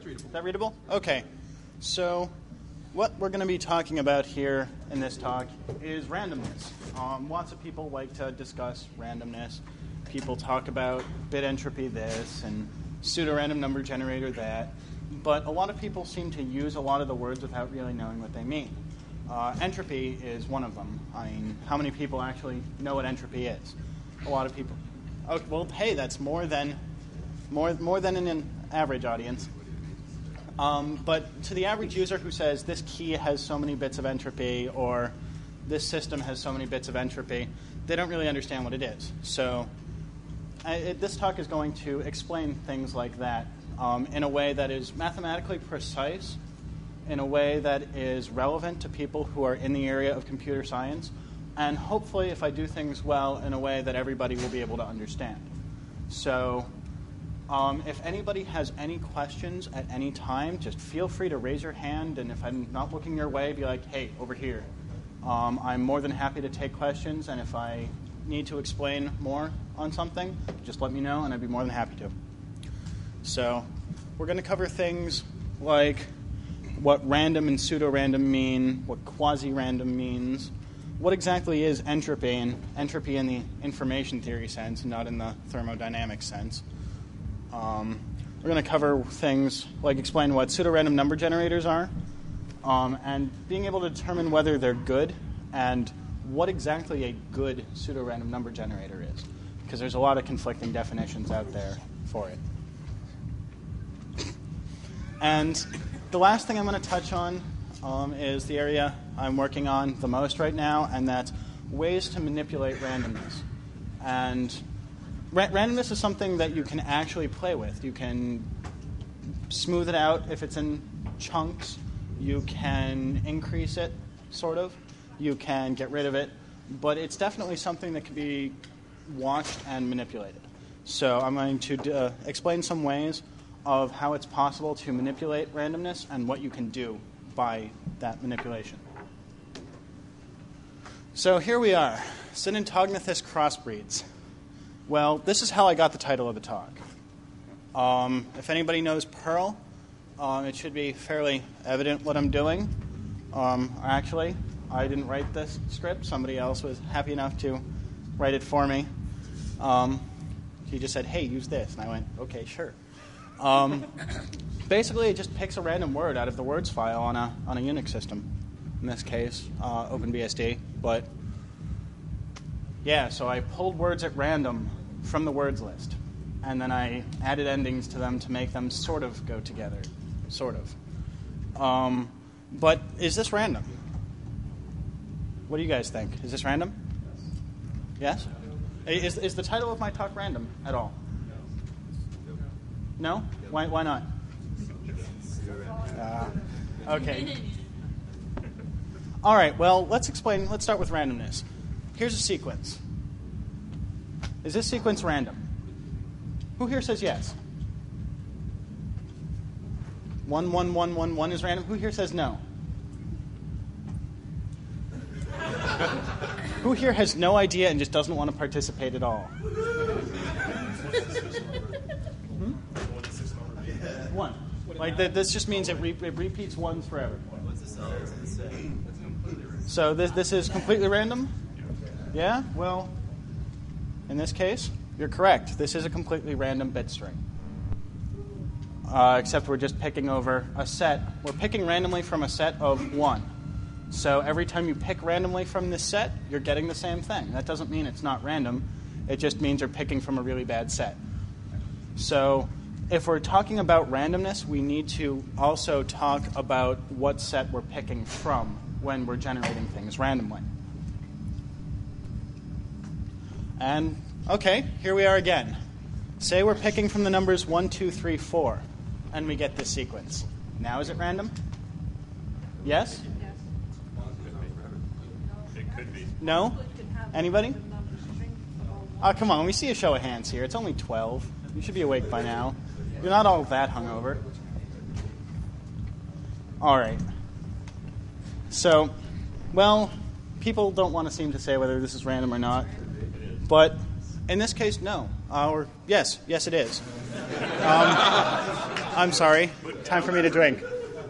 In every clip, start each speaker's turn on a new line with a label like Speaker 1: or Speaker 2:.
Speaker 1: readable.
Speaker 2: Is that readable? Okay. So what we're going to be talking about here in this talk is randomness. Lots of people like to discuss randomness. People talk about bit entropy this and pseudorandom number generator that. But a lot of people seem to use a lot of the words without really knowing what they mean. Entropy is one of them. I mean, how many people actually know what entropy is? A lot of people. Oh, well, hey, that's more than in an average audience. But to the average user who says this key has so many bits of entropy or this system has so many bits of entropy, they don't really understand what it is. So this talk is going to explain things like that in a way that is mathematically precise, in a way that is relevant to people who are in the area of computer science, and hopefully, if I do things well, in a way that everybody will be able to understand. So if anybody has any questions at any time, just feel free to raise your hand, and if I'm not looking your way, be like, hey, over here. I'm more than happy to take questions, and if I need to explain more on something, just let me know, and I'd be more than happy to. So we're going to cover things like what random and pseudo-random mean, what quasi-random means, what exactly is entropy, and entropy in the information theory sense, not in the thermodynamic sense. We're going to cover things like explain what pseudorandom number generators are, and being able to determine whether they're good, and what exactly a good pseudorandom number generator is, because there's a lot of conflicting definitions out there for it. And the last thing I'm going to touch on is the area I'm working on the most right now, and that's ways to manipulate randomness. And randomness is something that you can actually play with. You can smooth it out if it's in chunks. You can increase it, sort of. You can get rid of it. But it's definitely something that can be watched and manipulated. So I'm going to explain some ways of how it's possible to manipulate randomness and what you can do by that manipulation. So here we are, Synentognathus crossbreeds. Well, this is how I got the title of the talk. If anybody knows Perl, it should be fairly evident what I'm doing. Actually, I didn't write this script. Somebody else was happy enough to write it for me. He just said, hey, use this. And I went, okay, sure. Basically, it just picks a random word out of the words file on a Unix system. In this case, OpenBSD. But yeah, so I pulled words at random from the words list, and then I added endings to them to make them sort of go together, sort of. But is this random? What do you guys think? Is this random? Yes? Is the title of my talk random at all? No? Why not? Okay. All right, well, let's start with randomness. Here's a sequence. Is this sequence random? Who here says yes? 1, 1, 1, 1, 1 is random. Who here says no? Who here has no idea and just doesn't want to participate at all? 1. Like this just means it repeats ones forever. So this is completely random? Yeah? Well, in this case, you're correct. This is a completely random bit string. Except we're just picking over a set. We're picking randomly from a set of 1. So every time you pick randomly from this set, you're getting the same thing. That doesn't mean it's not random. It just means you're picking from a really bad set. So if we're talking about randomness, we need to also talk about what set we're picking from when we're generating things randomly. And, okay, here we are again. Say we're picking from the numbers 1, 2, 3, 4, and we get this sequence. Now is it random? Yes?
Speaker 1: It could be.
Speaker 2: No? Anybody? Oh, come on, we see a show of hands here. It's only 12. You should be awake by now. You're not all that hungover. All right. So, well, people don't want to seem to say whether this is random or not. But in this case, no. Yes, it is. I'm sorry. Time for me to drink.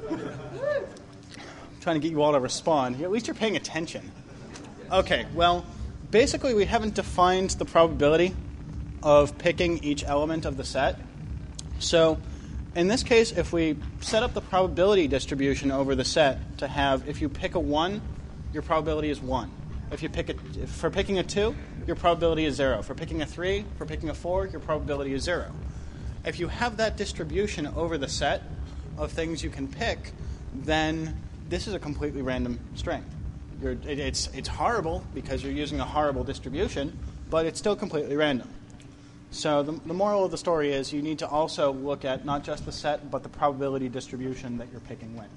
Speaker 2: I'm trying to get you all to respond. At least you're paying attention. Okay, well, basically we haven't defined the probability of picking each element of the set. So in this case, if we set up the probability distribution over the set to have, if you pick a 1, your probability is 1. If you for picking a 2, your probability is 0. For picking a 3, for picking a 4, your probability is 0. If you have that distribution over the set of things you can pick, then this is a completely random string. It's horrible because you're using a horrible distribution, but it's still completely random. So the moral of the story is you need to also look at not just the set, but the probability distribution that you're picking with.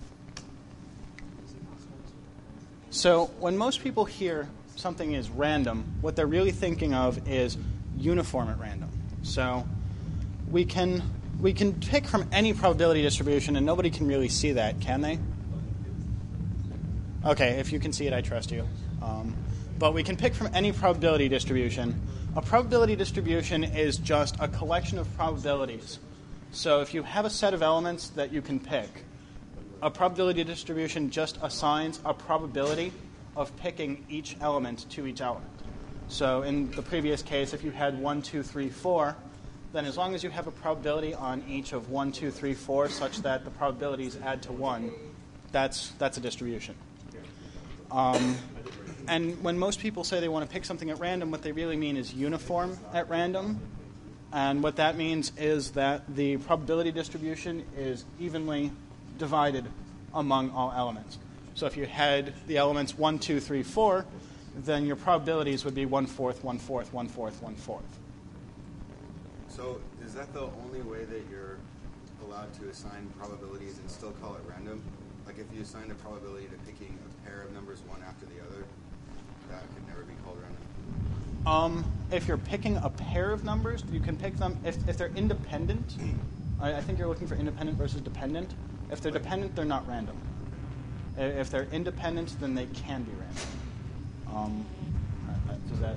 Speaker 2: So when most people hear something is random, what they're really thinking of is uniform at random. So we can pick from any probability distribution, and nobody can really see that, can they? Okay, if you can see it, I trust you. But we can pick from any probability distribution. A probability distribution is just a collection of probabilities. So if you have a set of elements that you can pick, a probability distribution just assigns a probability of picking each element to each element. So in the previous case, if you had 1, 2, 3, 4, then as long as you have a probability on each of 1, 2, 3, 4 such that the probabilities add to 1, that's a distribution. And when most people say they want to pick something at random, what they really mean is uniform at random. And what that means is that the probability distribution is evenly divided among all elements. So if you had the elements 1, 2, 3, 4, then your probabilities would be 1/4, 1/4, 1/4, 1/4.
Speaker 1: So is that the only way that you're allowed to assign probabilities and still call it random? Like if you assign a probability to picking a pair of numbers one after the other, that could never be called random?
Speaker 2: If you're picking a pair of numbers, you can pick them if they're independent. I think you're looking for independent versus dependent. If they're dependent, they're not random. If they're independent, then they can be random. Does that?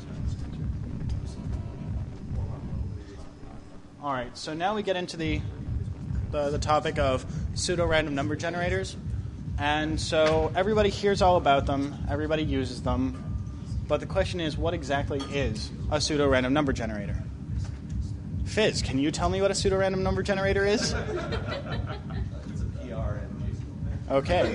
Speaker 2: All right. So now we get into the topic of pseudo-random number generators, and so everybody hears all about them. Everybody uses them. But the question is, what exactly is a pseudo-random number generator? Fizz, can you tell me what a pseudo-random number generator is?
Speaker 3: It's a PRNG.
Speaker 2: Okay.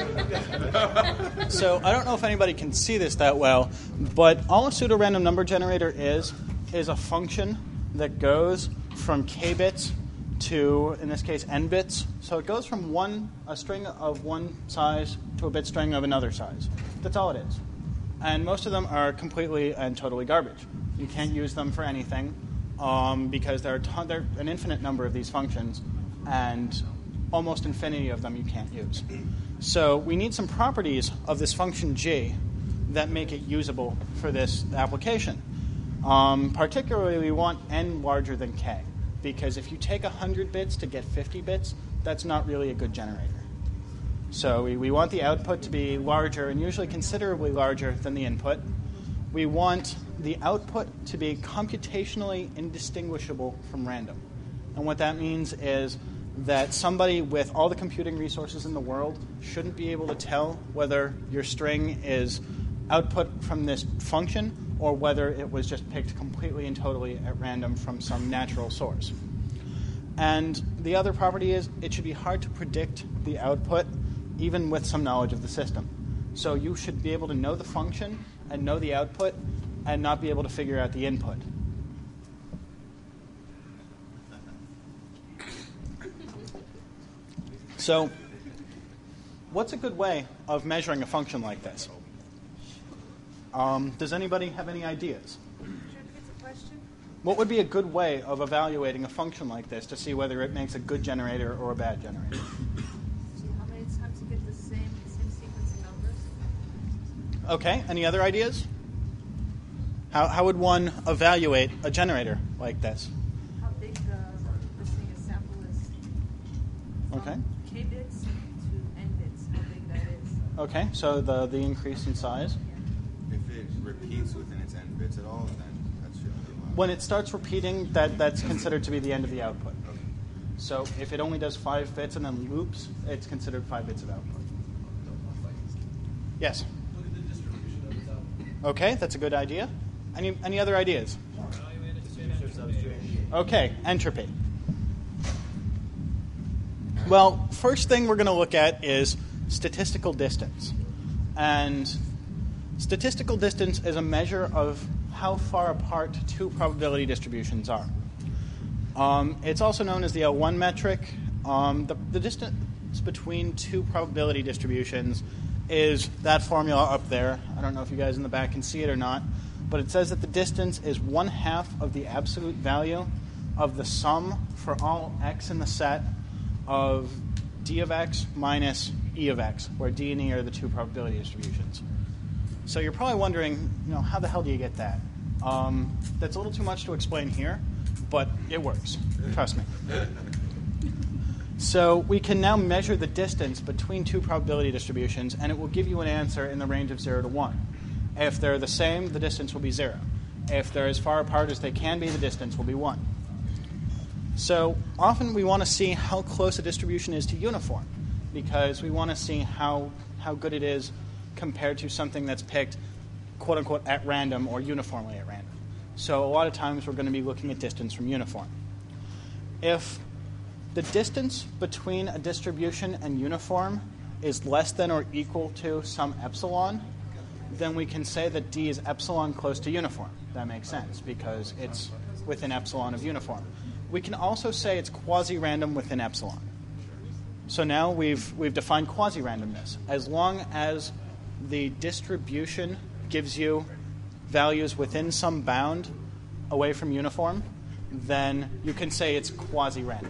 Speaker 2: So I don't know if anybody can see this that well, but all a pseudo-random number generator is a function that goes from k bits to, in this case, n bits. So it goes from a string of one size to a bit string of another size. That's all it is. And most of them are completely and totally garbage. You can't use them for anything because there are an infinite number of these functions, and almost infinity of them you can't use. So we need some properties of this function g that make it usable for this application. Particularly, we want n larger than k, because if you take 100 bits to get 50 bits, that's not really a good generator. So we want the output to be larger, and usually considerably larger than the input. We want the output to be computationally indistinguishable from random. And what that means is that somebody with all the computing resources in the world shouldn't be able to tell whether your string is output from this function or whether it was just picked completely and totally at random from some natural source. And the other property is it should be hard to predict the output even with some knowledge of the system. So you should be able to know the function and know the output and not be able to figure out the input. So what's a good way of measuring a function like this? Does anybody have any ideas? What would be a good way of evaluating a function like this to see whether it makes a good generator or a bad generator?
Speaker 4: How many times you get the same sequence of numbers?
Speaker 2: Okay, any other ideas? How would one evaluate a generator like this?
Speaker 4: How big the sample is?
Speaker 2: Okay.
Speaker 4: From k bits to n bits, how big that is.
Speaker 2: Okay, so the increase in size.
Speaker 1: If it repeats within its n bits at all, then that should be allowed.
Speaker 2: When it starts repeating, that's considered to be the end of the output. So if it only does 5 bits and then loops, it's considered 5 bits of output. Yes?
Speaker 5: Look at the distribution of its output.
Speaker 2: Okay, that's a good idea. Any other ideas? Okay, entropy. Well, first thing we're going to look at is statistical distance. And statistical distance is a measure of how far apart two probability distributions are. It's also known as the L1 metric. The distance between two probability distributions is that formula up there. I don't know if you guys in the back can see it or not, but it says that the distance is 1/2 of the absolute value of the sum for all x in the set of d of x minus e of x, where d and e are the two probability distributions. So you're probably wondering, how the hell do you get that? That's a little too much to explain here, but it works. Trust me. So we can now measure the distance between two probability distributions, and it will give you an answer in the range of 0 to 1. If they're the same, the distance will be 0. If they're as far apart as they can be, the distance will be 1. So often we want to see how close a distribution is to uniform, because we want to see how good it is compared to something that's picked, quote-unquote, at random or uniformly at random. So a lot of times we're going to be looking at distance from uniform. If the distance between a distribution and uniform is less than or equal to some epsilon, then we can say that D is epsilon close to uniform. That makes sense because it's within epsilon of uniform. We can also say it's quasi-random within epsilon. So now we've defined quasi-randomness. As long as the distribution gives you values within some bound away from uniform, then you can say it's quasi-random.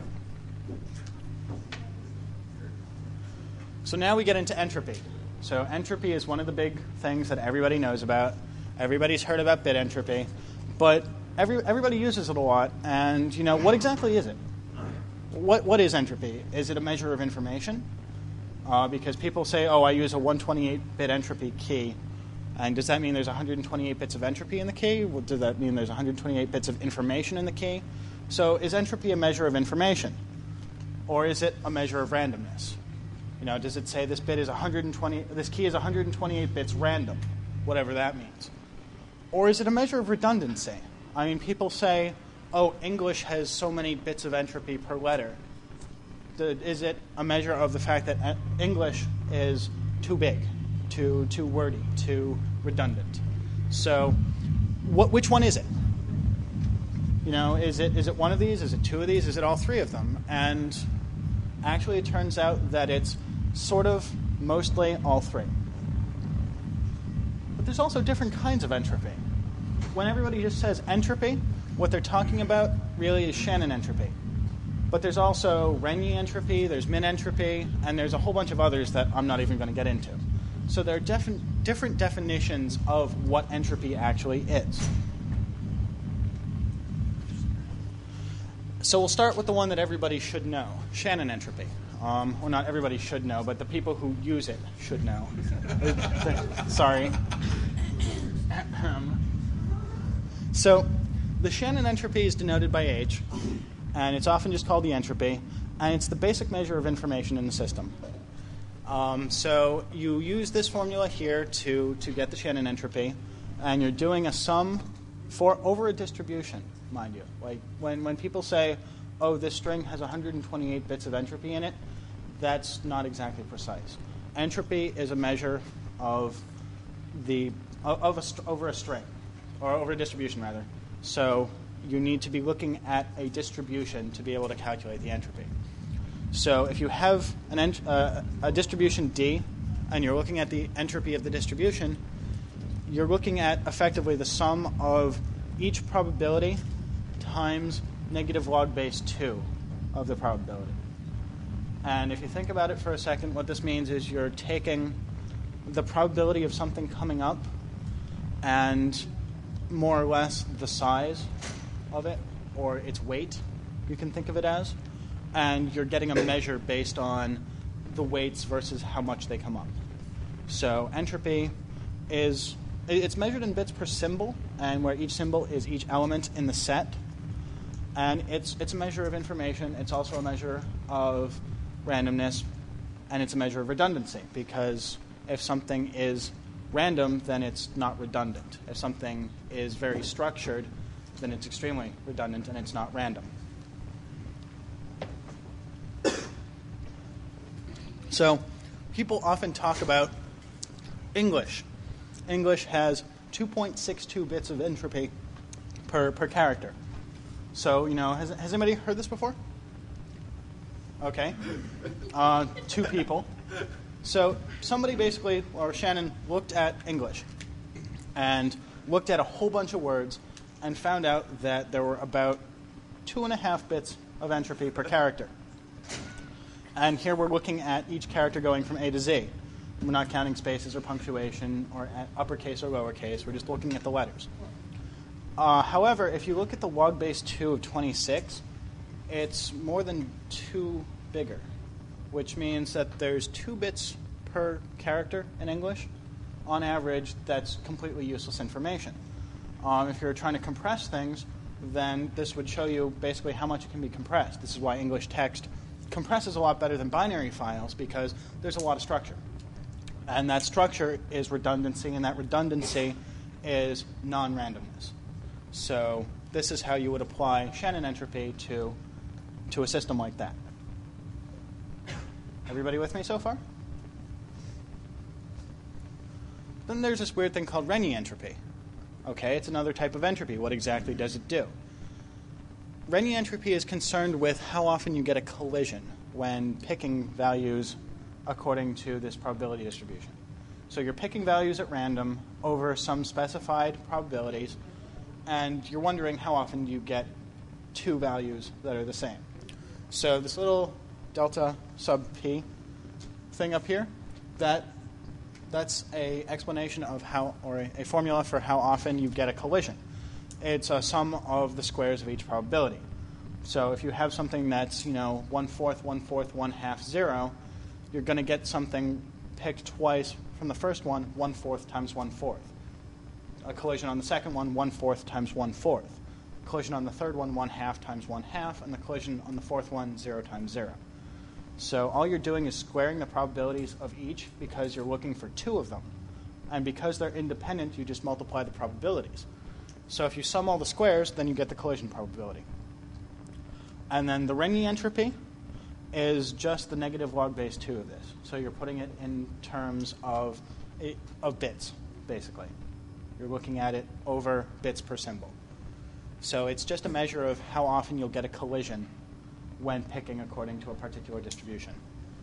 Speaker 2: So now we get into entropy. So entropy is one of the big things that everybody knows about. Everybody's heard about bit entropy, but everybody uses it a lot. And what exactly is it? What is entropy? Is it a measure of information? Because people say, I use a 128-bit entropy key. And does that mean there's 128 bits of entropy in the key? Does that mean there's 128 bits of information in the key? So is entropy a measure of information? Or is it a measure of randomness? Does it say this key is 128 bits random, whatever that means? Or is it a measure of redundancy? I mean, people say, English has so many bits of entropy per letter. Is it a measure of the fact that English is too big, too wordy, too redundant? So which one is it? Is it one of these? Is it two of these? Is it all three of them? And actually it turns out that it's sort of mostly all three. But there's also different kinds of entropy. When everybody just says entropy, what they're talking about really is Shannon entropy. But there's also Renyi entropy, there's min entropy, and there's a whole bunch of others that I'm not even going to get into. So there are different definitions of what entropy actually is. So we'll start with the one that everybody should know, Shannon entropy. Well, not everybody should know, but the people who use it should know. Sorry. So the Shannon entropy is denoted by H, and it's often just called the entropy, and it's the basic measure of information in the system. So you use this formula here to get the Shannon entropy, and you're doing a sum over a distribution, mind you. Like when people say, this string has 128 bits of entropy in it, that's not exactly precise. Entropy is a measure of over a string, or over a distribution rather. So you need to be looking at a distribution to be able to calculate the entropy. So if you have a distribution D, and you're looking at the entropy of the distribution, you're looking at effectively the sum of each probability times negative log base 2 of the probability. And if you think about it for a second, what this means is you're taking the probability of something coming up and more or less the size of it, or its weight, you can think of it as, and you're getting a measure based on the weights versus how much they come up. So entropy it's measured in bits per symbol, and where each symbol is each element in the set. And it's a measure of information. It's also a measure of randomness, and it's a measure of redundancy, because if something is random, then it's not redundant. If something is very structured, then it's extremely redundant and it's not random. So people often talk about English. English has 2.62 bits of entropy per character. So, has anybody heard this before? Okay. 2 people. So somebody basically, or Shannon, looked at English and looked at a whole bunch of words and found out that there were about 2.5 bits of entropy per character. And here we're looking at each character going from A to Z. We're not counting spaces or punctuation or at uppercase or lowercase. We're just looking at the letters. However, if you look at the log base 2 of 26, it's more than 2 bigger, which means that there's 2 bits per character in English. On average, that's completely useless information. If you're trying to compress things, then this would show you basically how much it can be compressed. This is why English text compresses a lot better than binary files, because there's a lot of structure. And that structure is redundancy, and that redundancy is non-randomness. So this is how you would apply Shannon entropy to a system like that. Everybody with me so far? Then there's this weird thing called Renyi entropy. Okay, it's another type of entropy. What exactly does it do? Renyi entropy is concerned with how often you get a collision when picking values according to this probability distribution. So you're picking values at random over some specified probabilities, and you're wondering how often you get 2 values that are the same. So this little delta sub p thing up here, that's a explanation of how, or a formula for how often you get a collision. It's a sum of the squares of each probability. So if you have something that's 1/4, 1/4, 1/2, 0, you're going to get something picked twice from the first one, 1/4 times 1/4. A collision on the second one, 1/4 times 1/4. Collision on the third one, 1/2 times 1/2, and the collision on the fourth one, 0 times 0. So all you're doing is squaring the probabilities of each because you're looking for 2 of them. And because they're independent, you just multiply the probabilities. So if you sum all the squares, then you get the collision probability. And then the Renyi entropy is just the negative log base 2 of this. So you're putting it in terms of bits, basically. You're looking at it over bits per symbol. So it's just a measure of how often you'll get a collision when picking according to a particular distribution.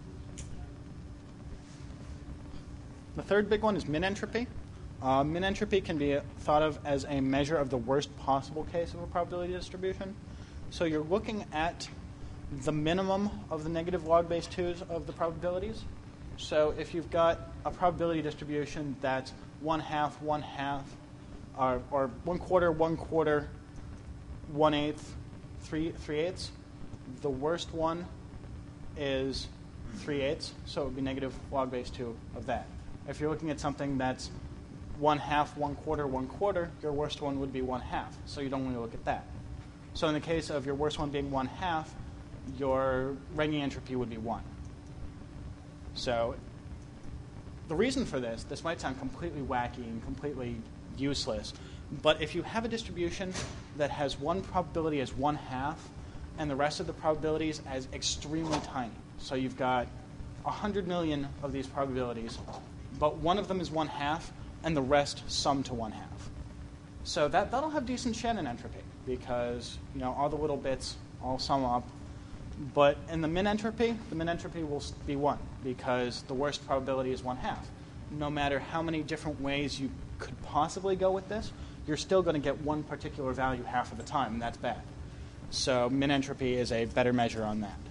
Speaker 2: The third big one is min entropy. Min entropy can be thought of as a measure of the worst possible case of a probability distribution. So you're looking at the minimum of the negative log base 2s of the probabilities. So if you've got a probability distribution that's 1/2, 1/2, or 1/4, 1/4, 1/8, 3/8, the worst one is 3/8, so it would be negative log base 2 of that. If you're looking at something that's 1/2, 1/4, 1/4, your worst one would be 1/2, so you'd only look at that. So in the case of your worst one being 1/2, your Renyi entropy would be 1. So the reason for this might sound completely wacky and completely useless, but if you have a distribution that has one probability as 1/2 and the rest of the probabilities as extremely tiny, so you've got 100 million of these probabilities, but one of them is 1/2 and the rest sum to 1/2. So that'll have decent Shannon entropy because all the little bits all sum up. But in the min entropy will be 1 because the worst probability is 1/2. No matter how many different ways you could possibly go with this, you're still going to get one particular value half of the time, and that's bad. So min entropy is a better measure on that.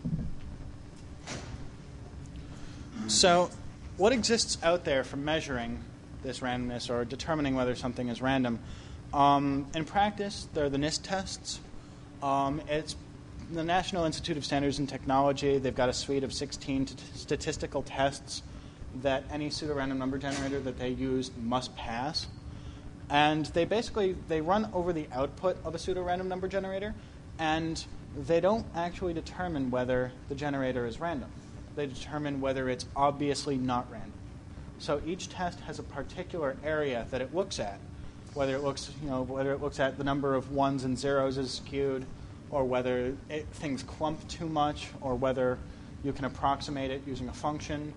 Speaker 2: So what exists out there for measuring this randomness or determining whether something is random? In practice, there are the NIST tests. It's the National Institute of Standards and Technology. They've got a suite of 16 statistical tests that any pseudorandom number generator that they use must pass. And they run over the output of a pseudo-random number generator, and they don't actually determine whether the generator is random. They determine whether it's obviously not random. So each test has a particular area that it looks at, whether it looks at the number of ones and zeros is skewed, or whether things clump too much, or whether you can approximate it using a function.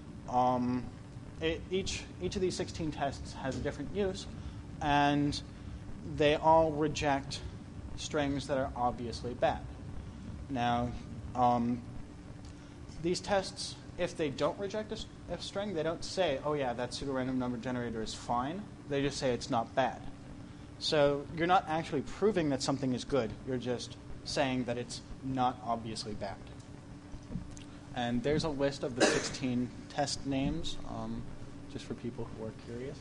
Speaker 2: Each of these 16 tests has a different use, and they all reject strings that are obviously bad. Now, these tests, if they don't reject a string, they don't say, oh yeah, that pseudo-random number generator is fine. They just say it's not bad. So you're not actually proving that something is good. You're just saying that it's not obviously bad. And there's a list of the 16 test names, just for people who are curious.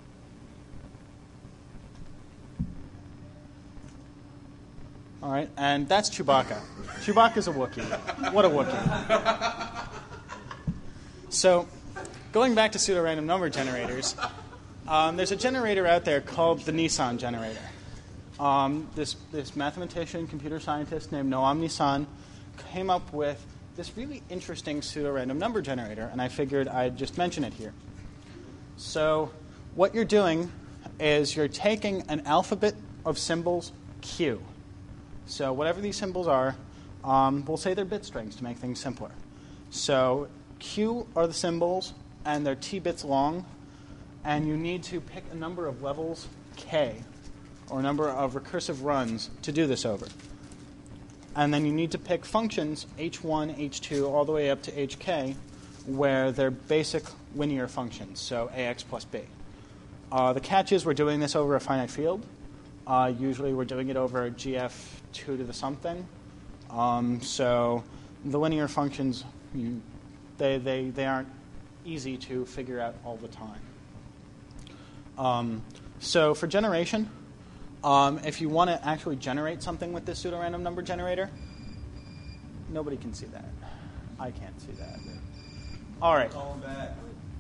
Speaker 2: All right, and that's Chewbacca. Chewbacca's a Wookiee. What a Wookiee. So, going back to pseudo-random number generators, there's a generator out there called the Nissan generator. This mathematician, computer scientist named Noam Nissan came up with this really interesting pseudo-random number generator, and I figured I'd just mention it here. So, what you're doing is you're taking an alphabet of symbols, Q. So whatever these symbols are, we'll say they're bit strings to make things simpler. So Q are the symbols, and they're T bits long, and you need to pick a number of levels, K, or a number of recursive runs to do this over. And then you need to pick functions, H1, H2, all the way up to HK, where they're basic linear functions, so AX plus B. The catch is we're doing this over a finite field. Usually we're doing it over GF2 to the something. So the linear functions, they aren't easy to figure out all the time. So for generation, if you want to actually generate something with this pseudo-random number generator, nobody can see that. I can't see that. All right.
Speaker 3: Call him back.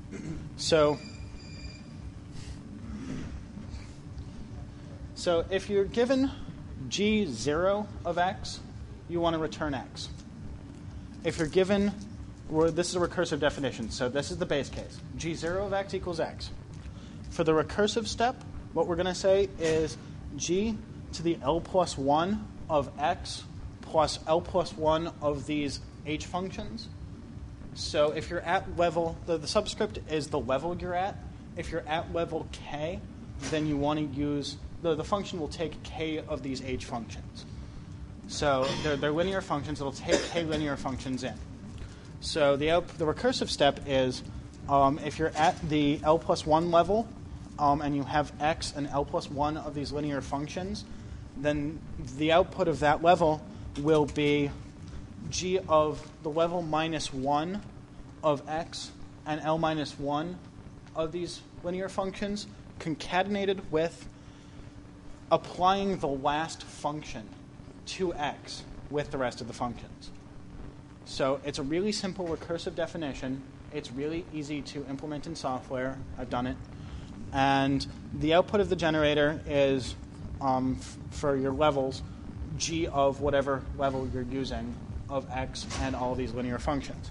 Speaker 2: So if you're given G0 of X, you want to return X. If you're given, this is a recursive definition, so this is the base case. G0 of X equals X. For the recursive step, what we're going to say is G to the L plus 1 of X plus L plus 1 of these H functions. So if you're at level, the subscript is the level you're at. If you're at level K, then you want to use, the function will take K of these H functions. So they're linear functions. It'll take K linear functions in. So the recursive step is if you're at the L plus 1 level and you have X and L plus 1 of these linear functions, then the output of that level will be G of the level minus 1 of X and L minus 1 of these linear functions concatenated with applying the last function to X with the rest of the functions. So it's a really simple recursive definition. It's really easy to implement in software. I've done it. And the output of the generator is, for your levels, G of whatever level you're using of X and all these linear functions.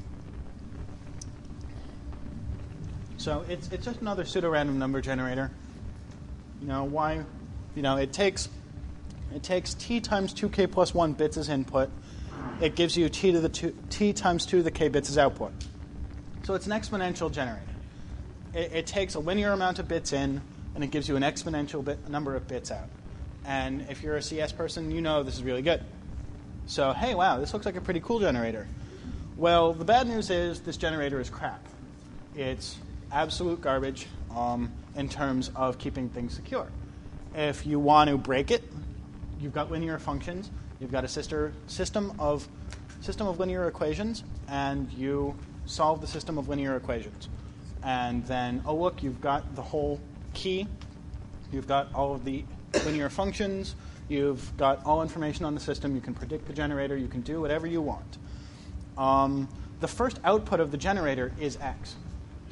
Speaker 2: So it's just another pseudo-random number generator. Why? It takes T times 2K plus 1 bits as input. It gives you T times 2 to the K bits as output. So it's an exponential generator. It takes a linear amount of bits in, and it gives you an exponential number of bits out. And if you're a CS person, you know this is really good. So, hey, wow, this looks like a pretty cool generator. Well, the bad news is this generator is crap. It's absolute garbage in terms of keeping things secure. If you want to break it, you've got linear functions. You've got a system of linear equations, and you solve the system of linear equations. And then, oh, look, you've got the whole key. You've got all of the linear functions. You've got all information on the system. You can predict the generator. You can do whatever you want. The first output of the generator is X.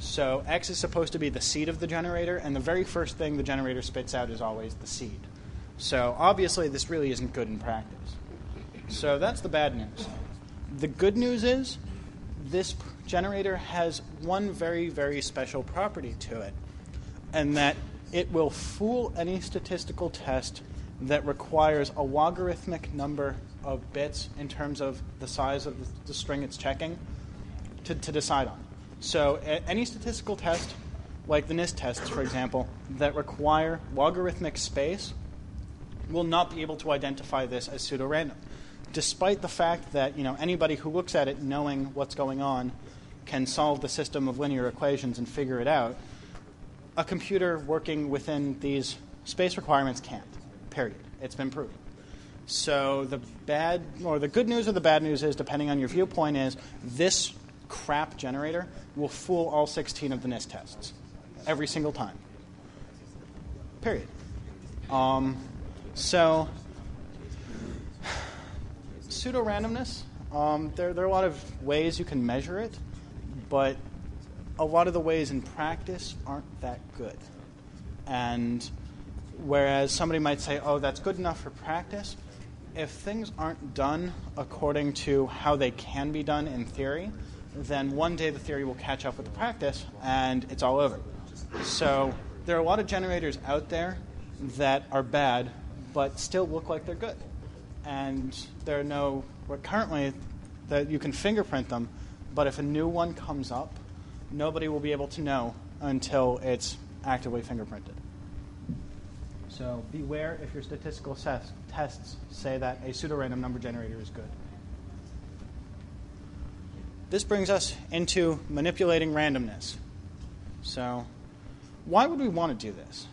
Speaker 2: So X is supposed to be the seed of the generator, and the very first thing the generator spits out is always the seed. So obviously this really isn't good in practice. So that's the bad news. The good news is this generator has one very, very special property to it, and that it will fool any statistical test that requires a logarithmic number of bits in terms of the size of the string it's checking to decide on. So any statistical test, like the NIST tests, for example, that require logarithmic space will not be able to identify this as pseudorandom, despite the fact that anybody who looks at it knowing what's going on can solve the system of linear equations and figure it out. A computer working within these space requirements can't, period. It's been proven. So the good news or the bad news is, depending on your viewpoint, is this crap generator will fool all 16 of the NIST tests every single time. Period. So pseudo-randomness, there are a lot of ways you can measure it, but a lot of the ways in practice aren't that good. And whereas somebody might say, oh, that's good enough for practice, if things aren't done according to how they can be done in theory, then one day the theory will catch up with the practice and it's all over. So there are a lot of generators out there that are bad but still look like they're good. And currently that you can fingerprint them, but if a new one comes up, nobody will be able to know until it's actively fingerprinted. So beware if your statistical tests say that a pseudorandom number generator is good. This brings us into manipulating randomness. So why would we want to do this?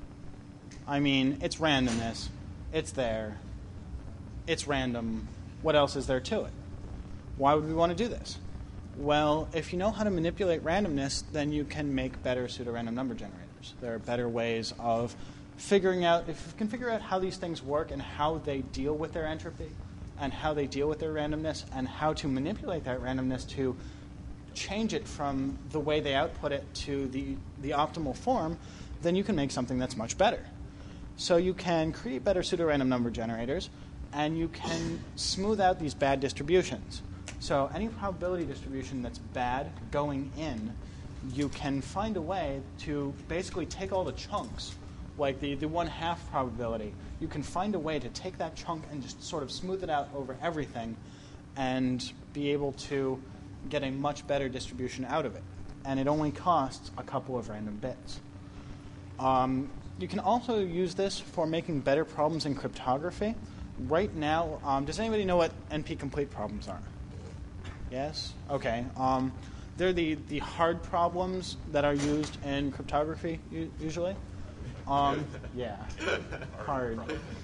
Speaker 2: I mean, it's randomness. It's there. It's random. What else is there to it? Why would we want to do this? Well, if you know how to manipulate randomness, then you can make better pseudorandom number generators. There are better ways of figuring out, if you can figure out how these things work and how they deal with their entropy and how they deal with their randomness and how to manipulate that randomness to change it from the way they output it to the optimal form, then you can make something that's much better. So you can create better pseudorandom number generators, and you can smooth out these bad distributions. So any probability distribution that's bad going in, you can find a way to basically take all the chunks, like the 1/2 probability. You can find a way to take that chunk and just sort of smooth it out over everything and be able to get a much better distribution out of it. And it only costs a couple of random bits. You can also use this for making better problems in cryptography. Right now, does anybody know what NP-complete problems are? Yes? Okay. They're the hard problems that are used in cryptography usually. Yeah, hard.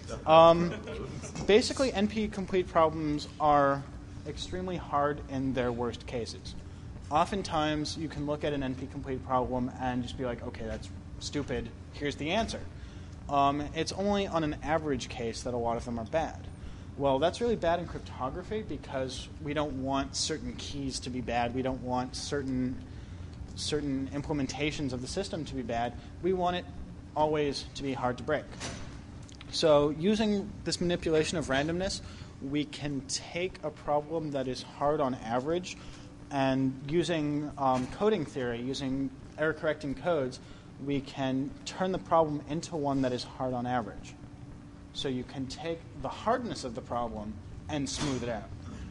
Speaker 2: Basically, NP-complete problems are extremely hard in their worst cases. Oftentimes, you can look at an NP-complete problem and just be like, okay, that's stupid. Here's the answer. It's only on an average case that a lot of them are bad. Well, that's really bad in cryptography because we don't want certain keys to be bad. We don't want certain implementations of the system to be bad. We want it always to be hard to break. So using this manipulation of randomness, we can take a problem that is hard on average and using coding theory, using error-correcting codes, we can turn the problem into one that is hard on average. So you can take the hardness of the problem and smooth it out.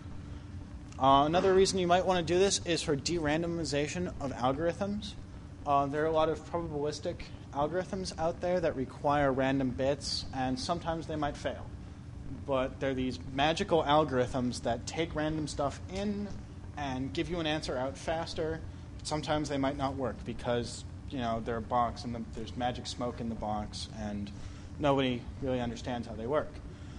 Speaker 2: Another reason you might want to do this is for de-randomization of algorithms. There are a lot of probabilistic algorithms out there that require random bits, and sometimes they might fail. But they're these magical algorithms that take random stuff in and give you an answer out faster. Sometimes they might not work because they're a box and there's magic smoke in the box, and nobody really understands how they work.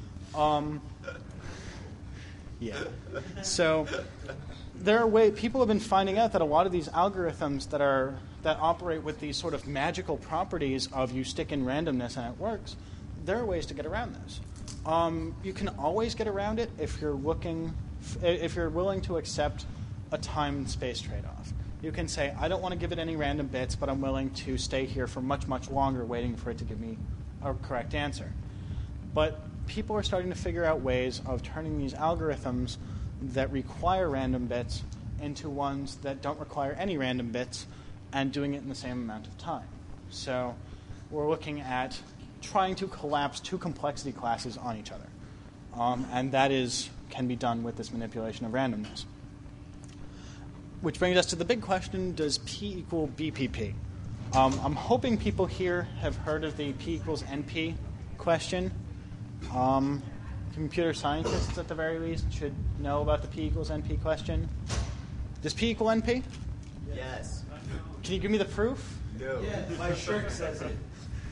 Speaker 2: Yeah. So there are ways people have been finding out that a lot of these algorithms that operate with these sort of magical properties of you stick in randomness and it works, there are ways to get around this. You can always get around it if you're willing to accept a time and space trade-off. You can say, I don't want to give it any random bits, but I'm willing to stay here for much, much longer waiting for it to give me a correct answer. But people are starting to figure out ways of turning these algorithms that require random bits into ones that don't require any random bits and doing it in the same amount of time. So we're looking at trying to collapse two complexity classes on each other. And that can be done with this manipulation of randomness. Which brings us to the big question, does P equal BPP? I'm hoping people here have heard of the P equals NP question. Computer scientists, at the very least, should know about the P equals NP question. Does P equal NP?
Speaker 3: Yes.
Speaker 2: Can you give me the proof?
Speaker 3: No. Yeah, my shirt says it.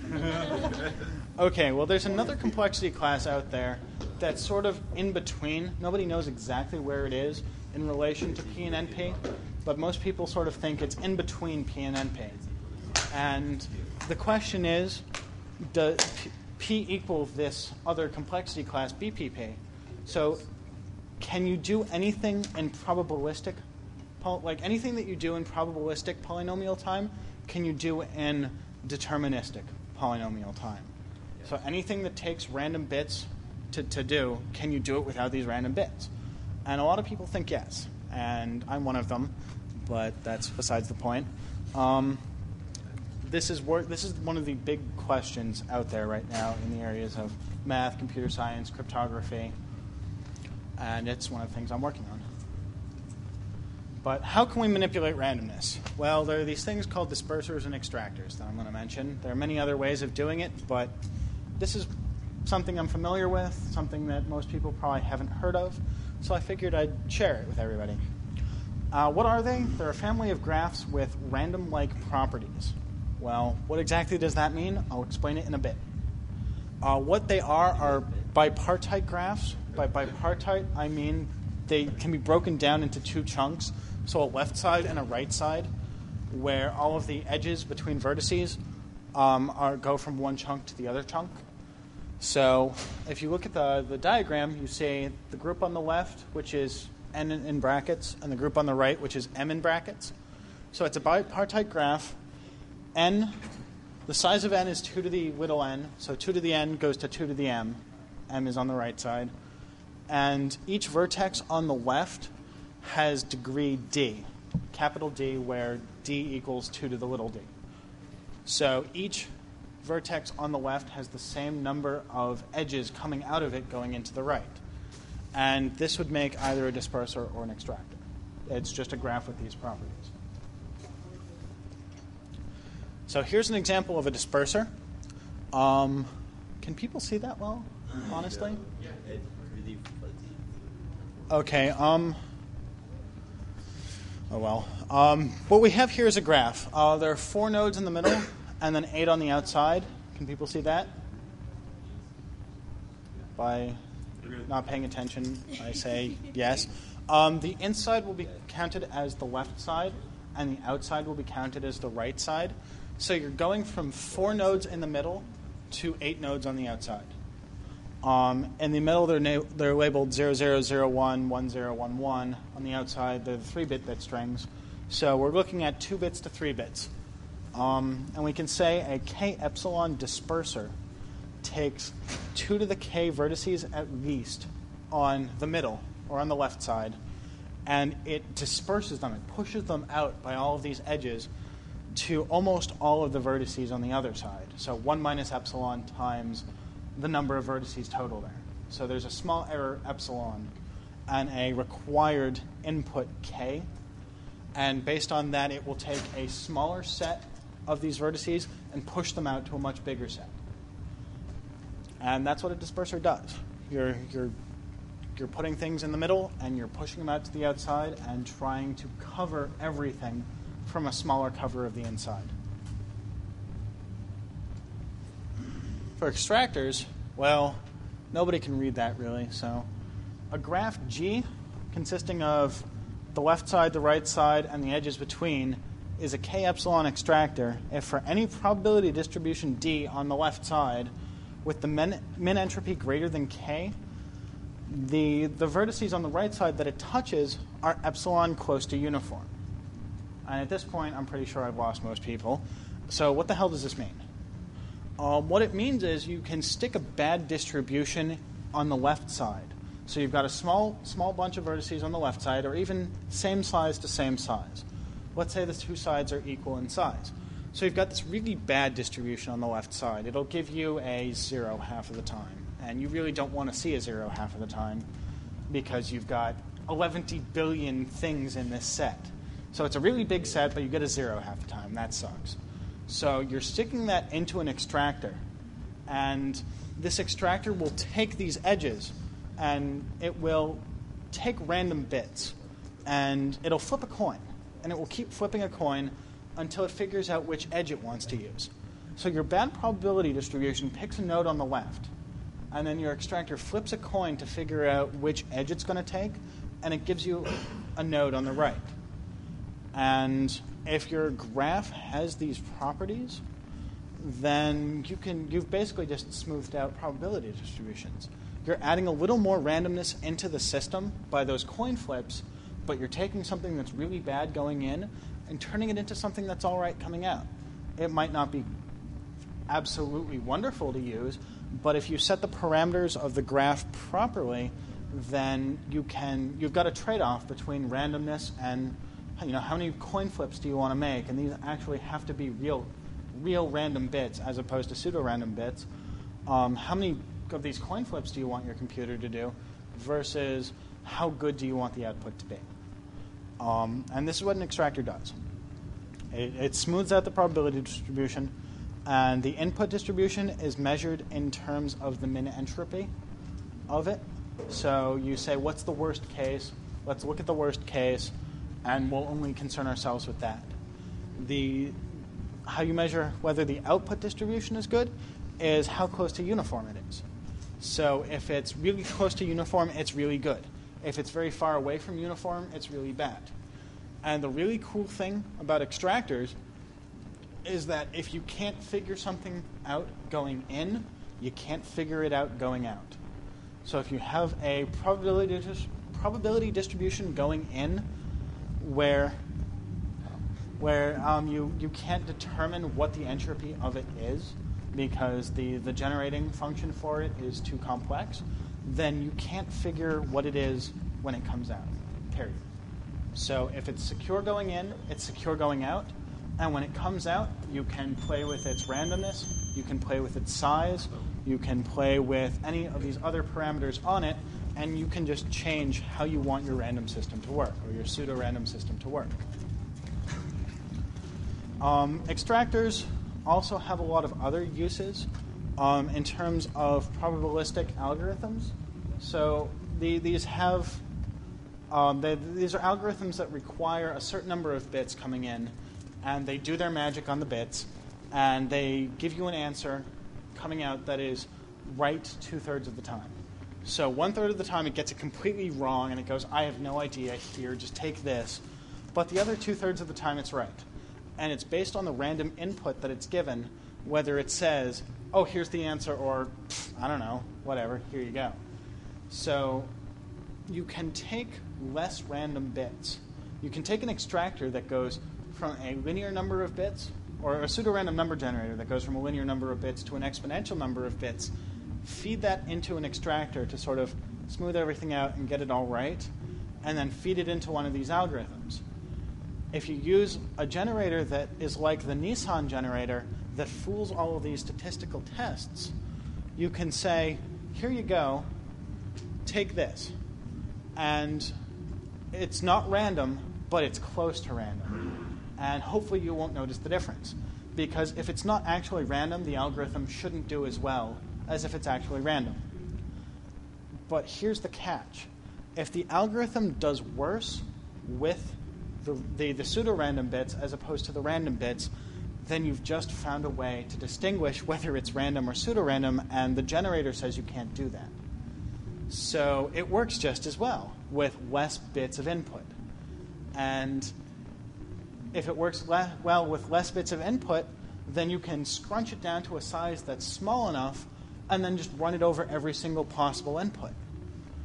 Speaker 2: Okay, well, there's another complexity class out there that's sort of in between. Nobody knows exactly where it is in relation to P and NP, but most people sort of think it's in between P and NP. And the question is, does P equal this other complexity class, BPP? So can you do anything in probabilistic, like anything that you do in probabilistic polynomial time, can you do in deterministic polynomial time? So anything that takes random bits to do, can you do it without these random bits? And a lot of people think yes, and I'm one of them, but that's besides the point. This is one of the big questions out there right now in the areas of math, computer science, cryptography, and it's one of the things I'm working on. But how can we manipulate randomness? Well, there are these things called dispersers and extractors that I'm going to mention. There are many other ways of doing it, but this is something I'm familiar with, something that most people probably haven't heard of, so I figured I'd share it with everybody. What are they? They're a family of graphs with random-like properties. Well, what exactly does that mean? I'll explain it in a bit. What they are bipartite graphs. By bipartite, I mean they can be broken down into two chunks, so a left side and a right side, where all of the edges between vertices go from one chunk to the other chunk. So if you look at the diagram, you see the group on the left, which is n in brackets, and the group on the right, which is m in brackets. So it's a bipartite graph. N, the size of n is 2 to the little n, so 2 to the n goes to 2 to the m. M is on the right side. And each vertex on the left has degree d, capital D, where d equals 2 to the little d. So each vertex on the left has the same number of edges coming out of it going into the right. And this would make either a disperser or an extractor. It's just a graph with these properties. So here's an example of a disperser. Can people see that well, honestly?
Speaker 3: Yeah, it's really fuzzy.
Speaker 2: Okay. Oh well. What we have here is a graph. There are 4 nodes in the middle, and then 8 on the outside. Can people see that? By not paying attention, I say yes. The inside will be counted as the left side, and the outside will be counted as the right side. So you're going from 4 nodes in the middle to 8 nodes on the outside. In the middle, they're labeled 0001, 1011. On the outside, they're the 3-bit bit strings. So we're looking at 2 bits to 3 bits. And we can say a k epsilon disperser takes 2 to the k vertices at least on the middle, or on the left side, and it disperses them. It pushes them out by all of these edges to almost all of the vertices on the other side. So 1 minus epsilon times the number of vertices total there. So there's a small error epsilon and a required input k. And based on that, it will take a smaller set of these vertices and push them out to a much bigger set. And that's what a disperser does. You're putting things in the middle, and you're pushing them out to the outside and trying to cover everything from a smaller cover of the inside. For extractors, well, nobody can read that really. So a graph G consisting of the left side, the right side, and the edges between is a k epsilon extractor if for any probability distribution D on the left side with the min entropy greater than k, the vertices on the right side that it touches are epsilon close to uniform. And at this point, I'm pretty sure I've lost most people. So what the hell does this mean? What it means is you can stick a bad distribution on the left side. So you've got a small bunch of vertices on the left side, or even same size to same size. Let's say the two sides are equal in size. So you've got this really bad distribution on the left side. It'll give you a 0 half of the time. And you really don't want to see a 0 half of the time because you've got 11 billion things in this set. So it's a really big set, but you get a 0 half the time. That sucks. So you're sticking that into an extractor. And this extractor will take these edges, and it will take random bits. And it'll flip a coin. And it will keep flipping a coin until it figures out which edge it wants to use. So your bad probability distribution picks a node on the left, and then your extractor flips a coin to figure out which edge it's going to take, and it gives you a node on the right. And if your graph has these properties, then you've basically just smoothed out probability distributions. You're adding a little more randomness into the system by those coin flips, but you're taking something that's really bad going in and turning it into something that's all right coming out. It might not be absolutely wonderful to use, but if you set the parameters of the graph properly, then you've got a trade-off between randomness and how many coin flips do you want to make, and these actually have to be real random bits as opposed to pseudo-random bits. How many of these coin flips do you want your computer to do versus how good do you want the output to be? And this is what an extractor does. It smooths out the probability distribution, and the input distribution is measured in terms of the min entropy of it. So you say, what's the worst case? Let's look at the worst case, and we'll only concern ourselves with that. How you measure whether the output distribution is good is how close to uniform it is. So if it's really close to uniform, it's really good. If it's very far away from uniform, it's really bad. And the really cool thing about extractors is that if you can't figure something out going in, you can't figure it out going out. So if you have a probability distribution going in where you can't determine what the entropy of it is because the generating function for it is too complex, then you can't figure what it is when it comes out, period. So if it's secure going in, it's secure going out. And when it comes out, you can play with its randomness, you can play with its size, you can play with any of these other parameters on it, and you can just change how you want your random system to work, or your pseudo-random system to work. Extractors also have a lot of other uses in terms of probabilistic algorithms. So these are algorithms that require a certain number of bits coming in, and they do their magic on the bits, and they give you an answer coming out that is right 2/3 of the time. So 1/3 of the time it gets it completely wrong, and it goes, I have no idea here, just take this. But the other 2/3 of the time it's right. And it's based on the random input that it's given, whether it says, oh, here's the answer, or I don't know, whatever, here you go. So you can take less random bits. You can take an extractor that goes from a linear number of bits, or a pseudo-random number generator that goes from a linear number of bits to an exponential number of bits, feed that into an extractor to sort of smooth everything out and get it all right, and then feed it into one of these algorithms. If you use a generator that is like the Nissan generator that fools all of these statistical tests, you can say, here you go, take this. And it's not random, but it's close to random. And hopefully you won't notice the difference. Because if it's not actually random, the algorithm shouldn't do as well as if it's actually random. But here's the catch. If the algorithm does worse with the pseudo-random bits as opposed to the random bits, then you've just found a way to distinguish whether it's random or pseudo-random, and the generator says you can't do that. So it works just as well with less bits of input. And if it works well with less bits of input, then you can scrunch it down to a size that's small enough and then just run it over every single possible input.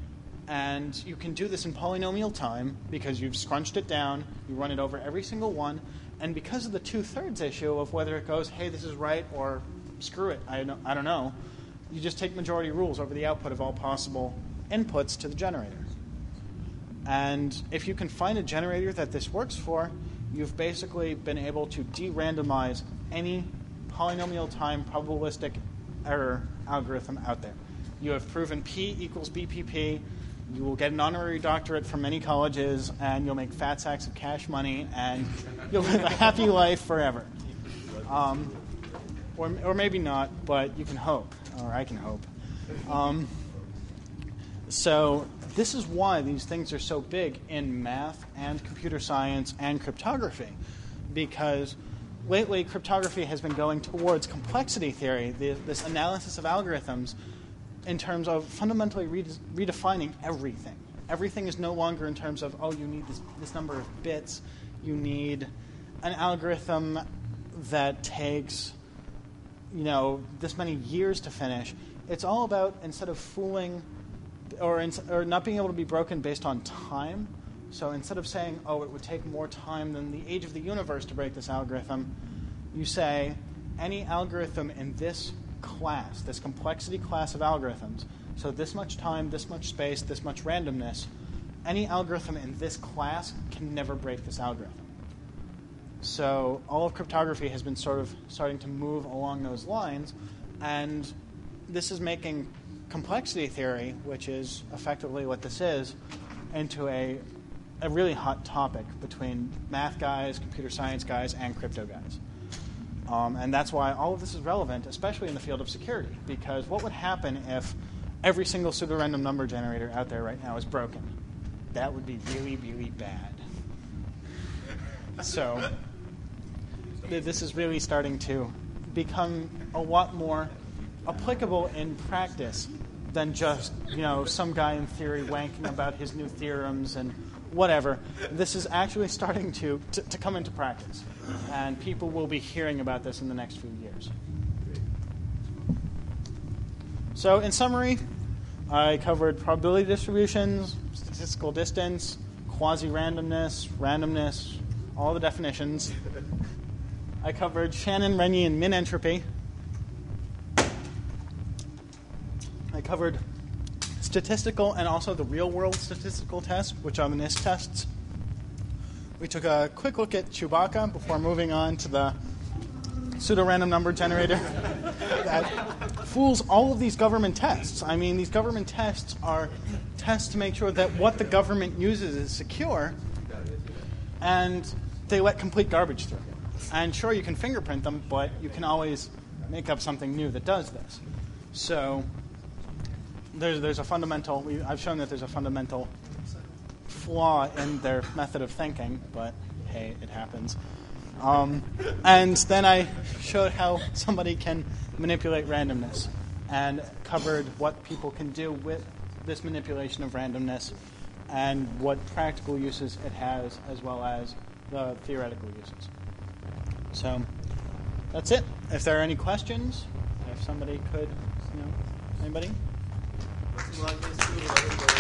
Speaker 2: And you can do this in polynomial time because you've scrunched it down, you run it over every single one, and because of the 2/3 issue of whether it goes, hey, this is right, or screw it, I don't know, you just take majority rules over the output of all possible inputs to the generator. And if you can find a generator that this works for, you've basically been able to de-randomize any polynomial time probabilistic error algorithm out there. You have proven P equals BPP. You will get an honorary doctorate from many colleges, and you'll make fat sacks of cash money, and you'll live a happy life forever. Or maybe not, but you can hope, or I can hope. So this is why these things are so big in math and computer science and cryptography, because lately cryptography has been going towards complexity theory, this analysis of algorithms, in terms of fundamentally redefining everything. Everything is no longer in terms of, oh, you need this number of bits, you need an algorithm that takes, this many years to finish. It's all about, instead of fooling or not being able to be broken based on time, so instead of saying, oh, it would take more time than the age of the universe to break this algorithm, you say any algorithm in this class, this complexity class of algorithms, so this much time, this much space, this much randomness, any algorithm in this class can never break this algorithm. So all of cryptography has been sort of starting to move along those lines, and this is making complexity theory, which is effectively what this is, into a really hot topic between math guys, computer science guys, and crypto guys. And that's why all of this is relevant, especially in the field of security, because what would happen if every single pseudorandom number generator out there right now is broken? That would be really, really bad. So this is really starting to become a lot more applicable in practice than just, some guy in theory wanking about his new theorems and whatever. This is actually starting to come into practice, and people will be hearing about this in the next few years. So in summary, I covered probability distributions, statistical distance, quasi-randomness, randomness, all the definitions. I covered Shannon-Renyi min entropy. I covered statistical and also the real-world statistical tests, which are the NIST tests. We took a quick look at Chewbacca before moving on to the pseudo-random number generator that fools all of these government tests. I mean, these government tests are tests to make sure that what the government uses is secure, and they let complete garbage through. And sure, you can fingerprint them, but you can always make up something new that does this. So there's a fundamental, I've shown that there's a fundamental flaw in their method of thinking, but hey, it happens. And then I showed how somebody can manipulate randomness and covered what people can do with this manipulation of randomness and what practical uses it has as well as the theoretical uses. So that's it. If there are any questions, if somebody could, anybody?
Speaker 3: Log this to